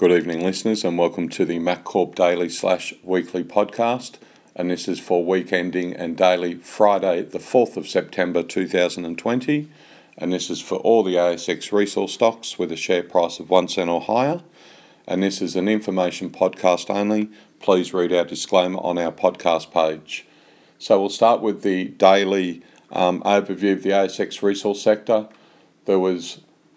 Good evening, listeners, and welcome to the MacCorp Daily / Weekly podcast. And this is for week ending and daily Friday, the 4th of September 2020. And this is for all the ASX resource stocks with a share price of 1 cent or higher. And this is an information podcast only. Please read our disclaimer on our podcast page. So we'll start with the daily overview of the ASX resource sector. There was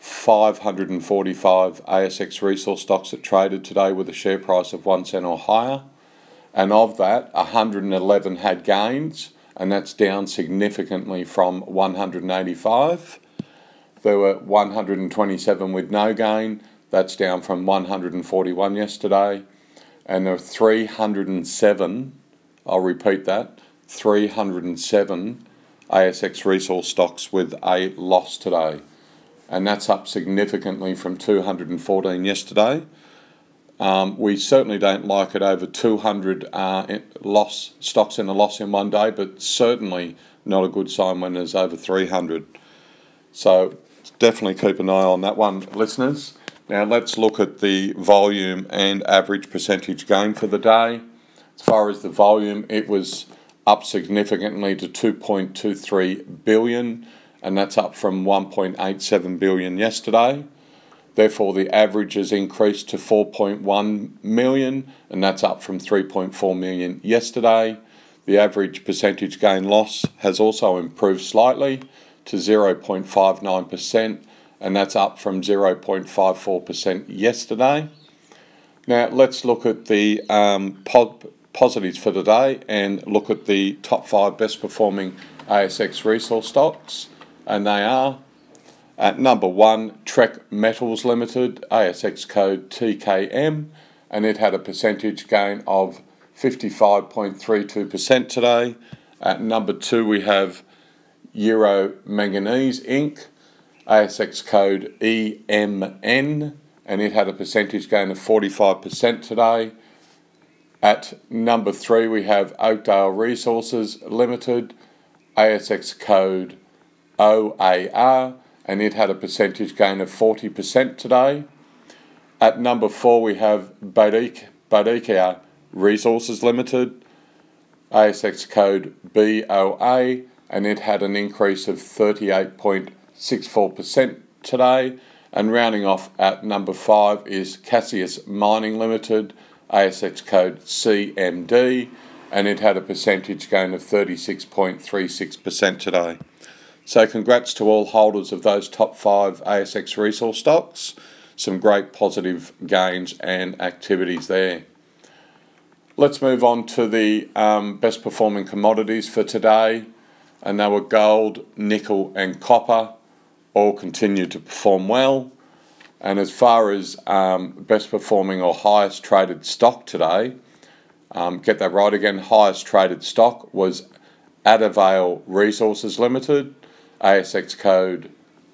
545 ASX resource stocks that traded today with a share price of 1 cent or higher. And of that, 111 had gains, and that's down significantly from 185. There were 127 with no gain. That's down from 141 yesterday. And there are 307, I'll repeat that, 307 ASX resource stocks with a loss today. And that's up significantly from 214 yesterday. We certainly don't like it over 200 stocks in a loss in one day, but certainly not a good sign when there's over 300. So definitely keep an eye on that one, listeners. Now let's look at the volume and average percentage gain for the day. As far as the volume, it was up significantly to 2.23 billion. And that's up from 1.87 billion yesterday. Therefore, the average has increased to 4.1 million, and that's up from 3.4 million yesterday. The average percentage gain loss has also improved slightly to 0.59%, and that's up from 0.54% yesterday. Now, let's look at the positives for today and look at the top 5 best performing ASX resource stocks. And they are, at number 1, Trek Metals Limited, ASX code TKM, and it had a percentage gain of 55.32% today. At number 2, we have Euro Manganese Inc., ASX code EMN, and it had a percentage gain of 45% today. At number 3, we have Oakdale Resources Limited, ASX code OAR, and it had a percentage gain of 40% today. At number 4, we have Badikia Resources Limited, ASX code BOA, and it had an increase of 38.64% today. And rounding off at number 5 is Cassius Mining Limited, ASX code CMD, and it had a percentage gain of 36.36% today. So congrats to all holders of those top 5 ASX resource stocks. Some great positive gains and activities there. Let's move on to the best performing commodities for today. And they were gold, nickel and copper. All continue to perform well. And as far as best performing or highest traded stock today, get that right again, highest traded stock was Adavale Resources Limited, ASX code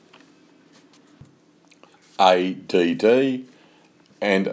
ADD, and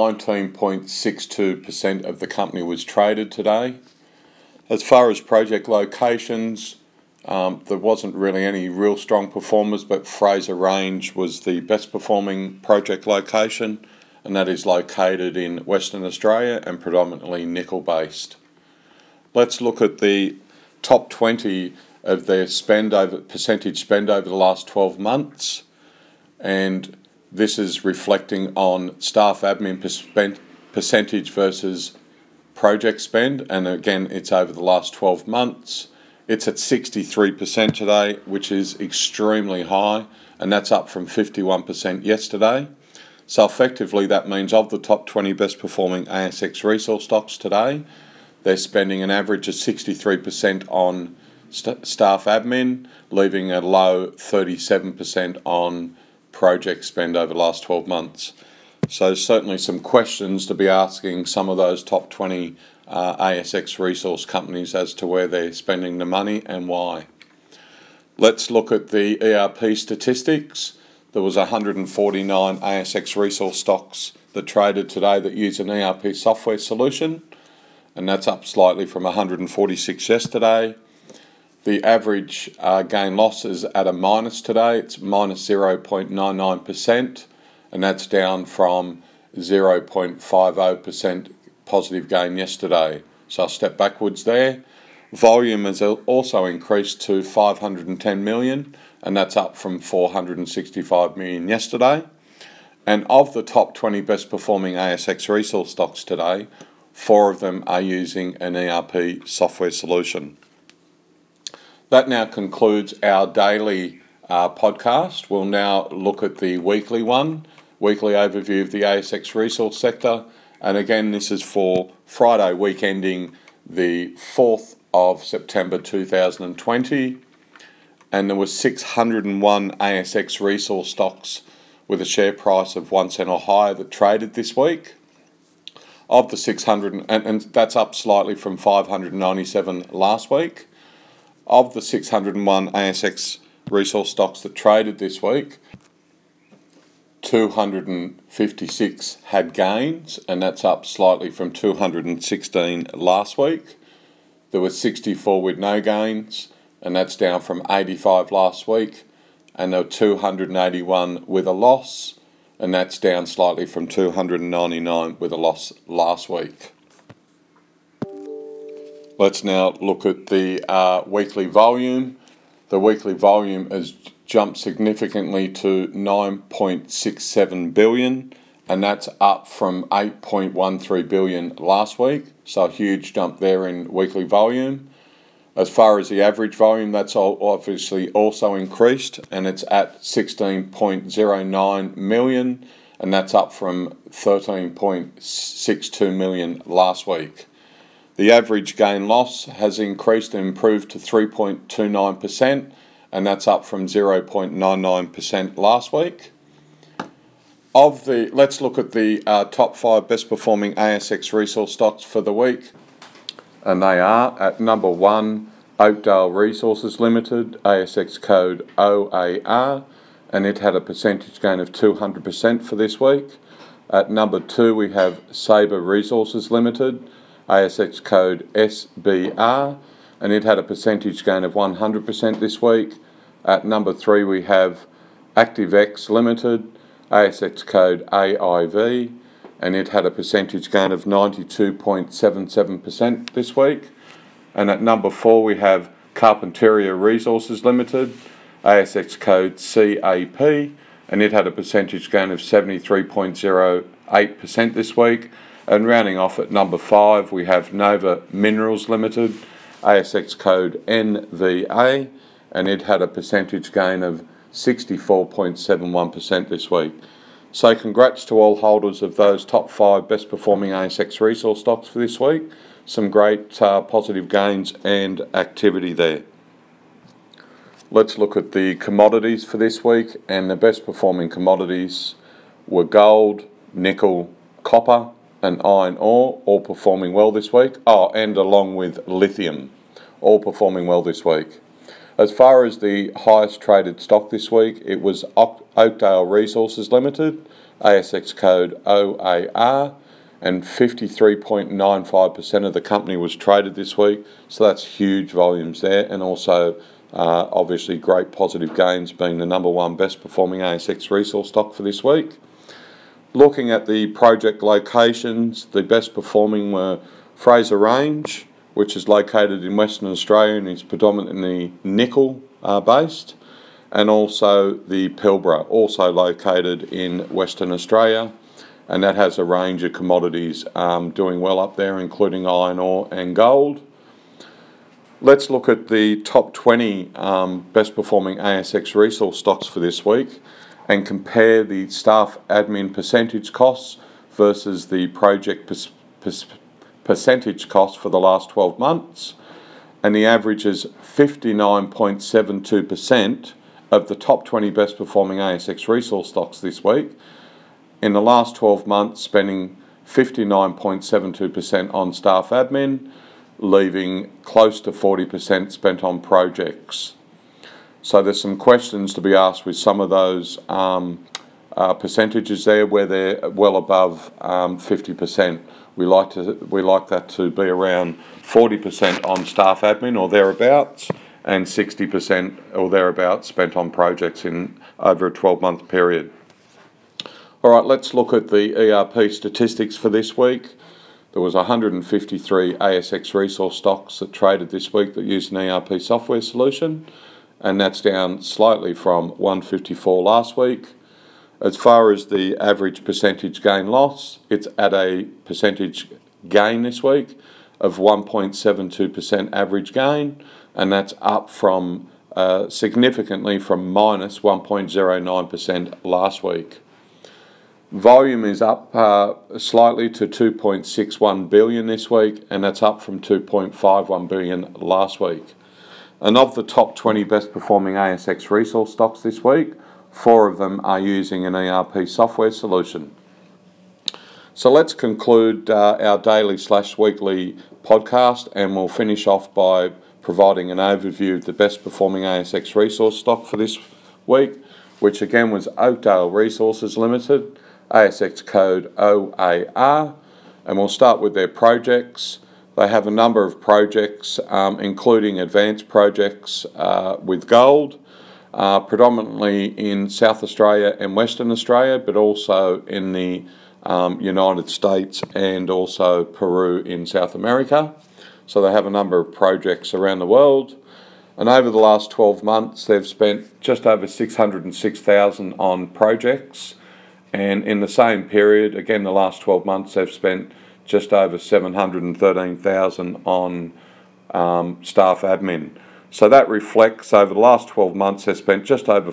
19.62% of the company was traded today. As far as project locations, there wasn't really any real strong performers, but Fraser Range was the best performing project location, and that is located in Western Australia and predominantly nickel based. Let's look at the top 20 of their percentage spend over the last 12 months, and this is reflecting on staff admin percentage versus project spend, and again it's over the last 12 months. It's at 63% today, which is extremely high, and that's up from 51% yesterday. So effectively that means of the top 20 best performing ASX resource stocks today, they're spending an average of 63% on staff admin, leaving a low 37% on project spend over the last 12 months. So certainly some questions to be asking some of those top 20 ASX resource companies as to where they're spending the money and why. Let's look at the ERP statistics. There was 149 ASX resource stocks that traded today that use an ERP software solution, and that's up slightly from 146 yesterday. The average gain loss is at a minus today. It's minus 0.99%, and that's down from 0.50% positive gain yesterday. So a step backwards there. Volume has also increased to 510 million, and that's up from 465 million yesterday. And of the top 20 best performing ASX resource stocks today, 4 of them are using an ERP software solution. That now concludes our daily podcast. We'll now look at the weekly overview of the ASX resource sector. And again, this is for Friday week ending the 4th of September 2020. And there were 601 ASX resource stocks with a share price of 1 cent or higher that traded this week. Of the 600, and that's up slightly from 597 last week. Of the 601 ASX resource stocks that traded this week, 256 had gains, and that's up slightly from 216 last week. There were 64 with no gains, and that's down from 85 last week. And there were 281 with a loss, and that's down slightly from 299 with a loss last week. Let's now look at the weekly volume. The weekly volume has jumped significantly to 9.67 billion, and that's up from 8.13 billion last week. So a huge jump there in weekly volume. As far as the average volume, that's obviously also increased, and it's at 16.09 million, and that's up from 13.62 million last week. The average gain loss has increased and improved to 3.29%, and that's up from 0.99% last week. Let's look at the top 5 best performing ASX resource stocks for the week. And they are at number 1, Oakdale Resources Limited, ASX code OAR, and it had a percentage gain of 200% for this week. At number 2, we have Sabre Resources Limited, ASX code SBR, and it had a percentage gain of 100% this week. At number 3, we have ActiveX Limited, ASX code AIV, and it had a percentage gain of 92.77% this week. And at number 4, we have Carpentaria Resources Limited, ASX code CAP, and it had a percentage gain of 73.08% this week. And rounding off at number 5, we have Nova Minerals Limited, ASX code NVA, and it had a percentage gain of 64.71% this week. So congrats to all holders of those top 5 best performing ASX resource stocks for this week. Some great positive gains and activity there. Let's look at the commodities for this week, and the best performing commodities were gold, nickel, copper and iron ore, all performing well this week. And along with lithium, all performing well this week. As far as the highest traded stock this week, it was Oakdale Resources Limited, ASX code OAR, and 53.95% of the company was traded this week. So that's huge volumes there, and also obviously great positive gains, being the number 1 best performing ASX resource stock for this week. Looking at the project locations, the best performing were Fraser Range, which is located in Western Australia and is predominantly nickel based, and also the Pilbara, also located in Western Australia, and that has a range of commodities doing well up there, including iron ore and gold. Let's look at the top 20 best performing ASX resource stocks for this week and compare the staff admin percentage costs versus the project percentage cost for the last 12 months, and the average is 59.72% of the top 20 best performing ASX resource stocks this week. In the last 12 months, spending 59.72% on staff admin, leaving close to 40% spent on projects. So there's some questions to be asked with some of those percentages there where they're well above 50%. We like that to be around 40% on staff admin or thereabouts, and 60% or thereabouts spent on projects in over a 12-month period. All right, let's look at the ERP statistics for this week. There was 153 ASX resource stocks that traded this week that used an ERP software solution, and that's down slightly from 154 last week. As far as the average percentage gain loss, it's at a percentage gain this week of 1.72% average gain, and that's up from significantly from minus 1.09% last week. Volume is up slightly to 2.61 billion this week, and that's up from 2.51 billion last week. And of the top 20 best performing ASX resource stocks this week, 4 of them are using an ERP software solution. So let's conclude our daily/weekly podcast, and we'll finish off by providing an overview of the best performing ASX resource stock for this week, which again was Oakdale Resources Limited, ASX code OAR, and we'll start with their projects. They have a number of projects, including advanced projects with gold, predominantly in South Australia and Western Australia, but also in the United States and also Peru in South America. So they have a number of projects around the world. And over the last 12 months, they've spent just over 606,000 on projects. And in the same period, again, the last 12 months, they've spent just over 713,000 on staff admin. So that reflects over the last 12 months, they've spent just over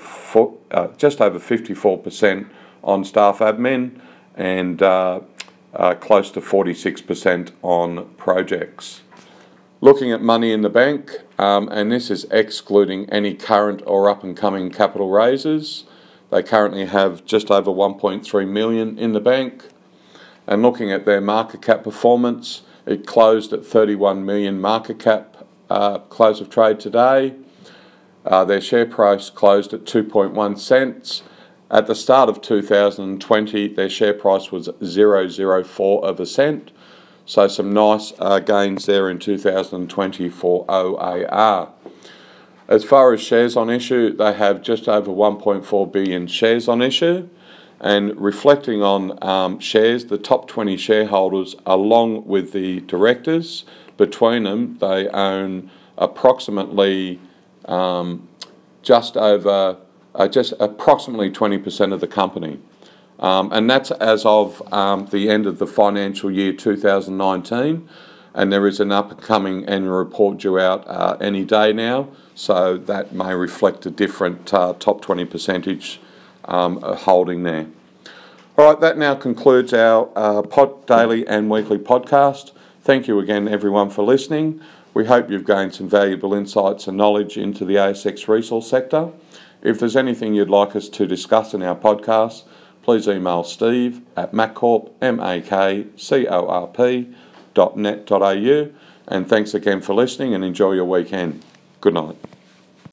54% on staff admin and close to 46% on projects. Looking at money in the bank, and this is excluding any current or up-and-coming capital raises, they currently have just over 1.3 million in the bank. And looking at their market cap performance, it closed at 31 million market cap close of trade today. Their share price closed at 2.1 cents. At the start of 2020, their share price was 0.004 of a cent. So some nice gains there in 2020 for OAR. As far as shares on issue, they have just over 1.4 billion shares on issue. And reflecting on shares, the top 20 shareholders, approximately with the directors, between them, they own approximately just approximately 20% of the company. And that's as of the end of the financial year 2019. And there is an up-and-coming annual report due out any day now, so that may reflect a different top 20 percentage holding there. All right, that now concludes our daily and weekly podcast. Thank you again, everyone, for listening. We hope you've gained some valuable insights and knowledge into the ASX resource sector. If there's anything you'd like us to discuss in our podcast, please email steve@maccorp.net.au. And thanks again for listening, and enjoy your weekend. Good night.